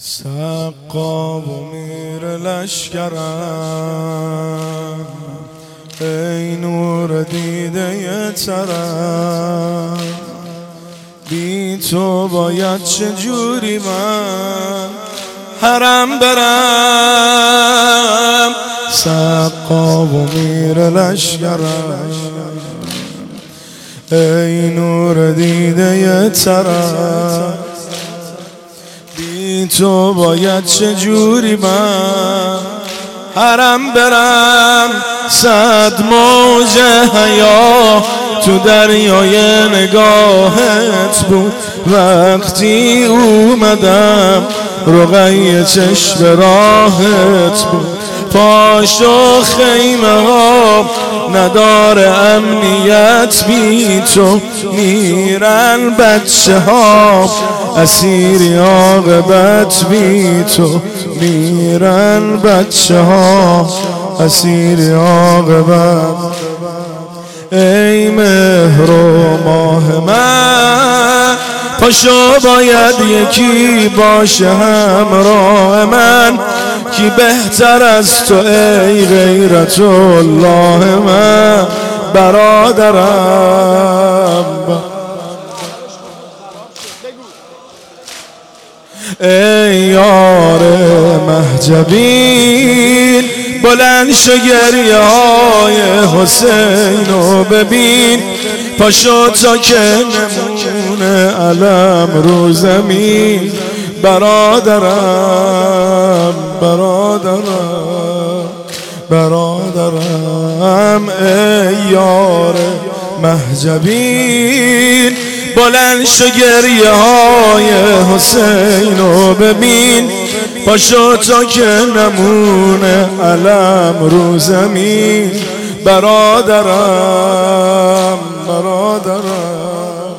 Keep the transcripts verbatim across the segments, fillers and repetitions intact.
سقا و میر لشکرم، ای نور دیده ترم، بی تو باید چجوری من حرم برم. سقا و میر لشکرم، ای نور دیده ترم، بی تو باید چجوری من حرم برم. صد موج حیا تو دریای نگاهت بود وقتی اومدم، رقیه چشم راهت بود. پاش و خیمه ها نداره امنیت، بی تو میرن بچه ها اسیری عاقبت، بی تو میرن بچه ها اسیری عاقبت. ای مهر و ماه من، پاشو باید یکی باشه همراه من، کی بهتر از تو ای غیرت الله من برادرم. ای یار مهجبین، بلند شو گریه های حسین رو ببین، پاشو تا که نمونه علم رو زمین برادرم برادرم برادرم. ای یار مهجبین، بلند شو گریه های حسین رو ببین، پاشو تا که نمونه علم رو زمین برادرم برادرم.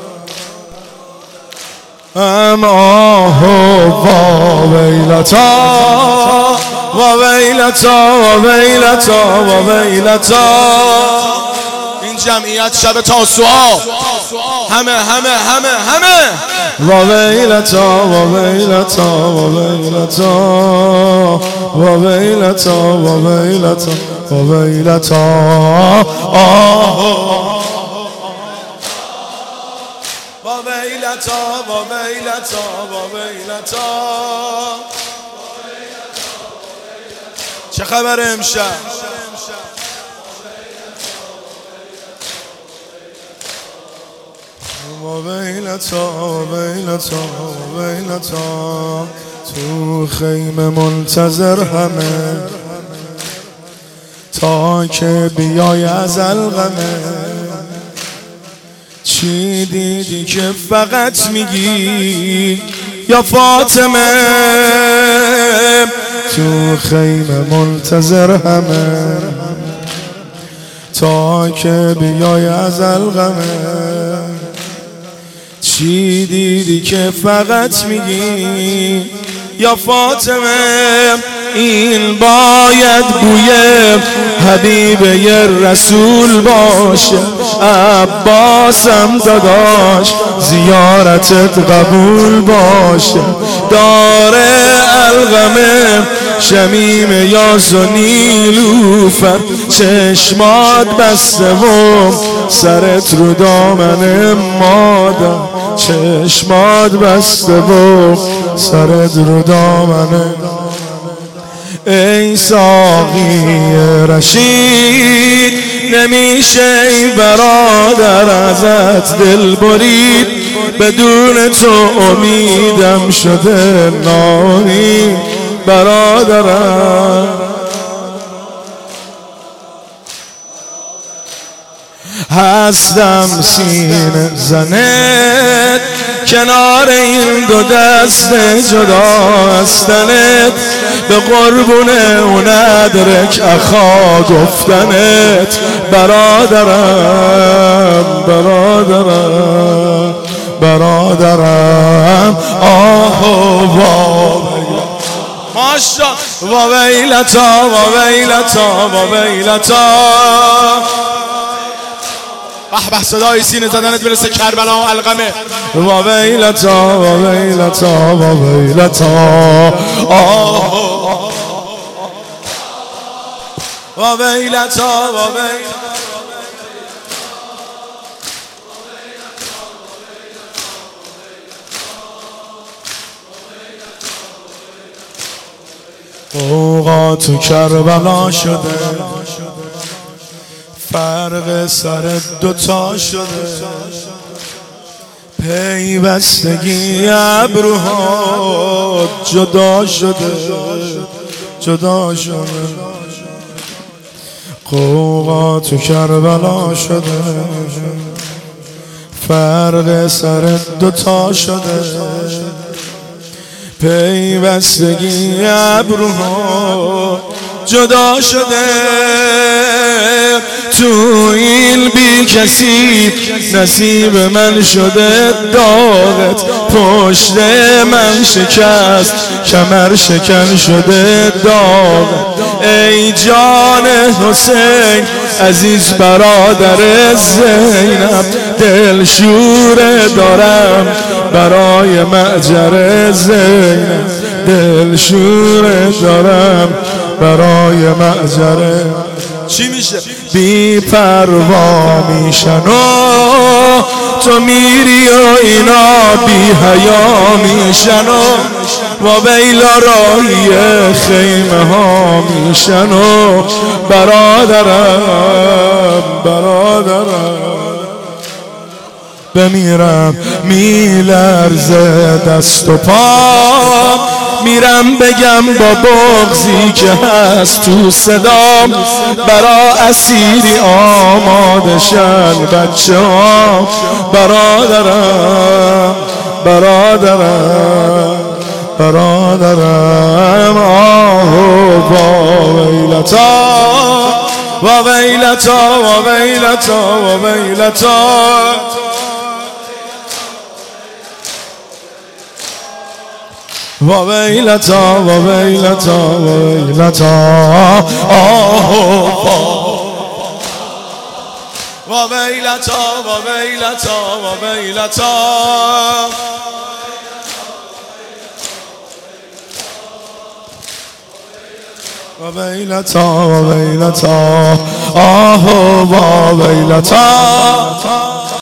ام آه و ویلتا و ویلتا و ویلتا و ویلتا. این جمعیت شب تاسوعا همه همه همه همه و ویلتا و ویلتا و ویلتا و ویلتا و ویلتا و ویلتا. آه و ویلتا و ویلتا و ویلتا. چه خبر امشب؟ و ویلتا و ویلتا و ویلتا. تو خیمه منتظر همه تا که بیای از الغمه، چی دیدی که فقط میگی یا فاطمه؟ تو خیمه منتظر همه تا که بیای از الغمه، چی دیدی که فقط میگی یا فاطمه؟ این باید بوی حبیب رسول باشه، عباسم داداش زیارتت قبول باشه. داره الغمه شمیم یاس و نیلوفر، چشمات بسته و سرت رو دامن مادر، چشمات بسته و سرت رو دامن. ای ساقی رشید، نمیشه ای برادر ازت دل برید، بدون تو امیدم شده ناامید برادرم. هستم سینه زنت کنار این دو دست جدا هستنت، به قربون اون ادرک اخا گفتنت برادرم برادرم برادرم. آه و ماشا و ویلتا و ویلتا و ویلتا. به به صدای سینه زدنت برسه کربلا و علقمه. و ویلتا و ویلتا و ویلتا آه و ویلتا و ویلتا اوقات تو کربلا شده، فرق سر دوتا شده، پیوستگی ابروها جدا شده جدا شده. قوقا تو کربلا شده، فرق سر دوتا شده، پیوستگی ابروها جدا شده. تو این بی کسی نصیب من شده، داغت پشت من شکست، کمر شکن شده داغت. ای جان حسین عزیز برادر زینب، دل شوره دارم برای معجر زینب، دل شوره دارم برای معجر. چی میشه؟ بی پروا میشن و تو میری و اینا بی حیا میشن و ویلا راهی خیمه ها میشن و برادرم برادرم بمیرم میلرزه دست و پا، میرم بگم با بغضی که هست تو صدام، برا اسیری آماده شن بچه ها. برادرم برادرم برادرم آه با ویلتا و ویلتا و ویلتا و ویلتا و ویلتا و ویلتا و ویلتا آه و ویلتا و ویلتا و ویلتا و ویلتا و ویلتا آه و ویلتا.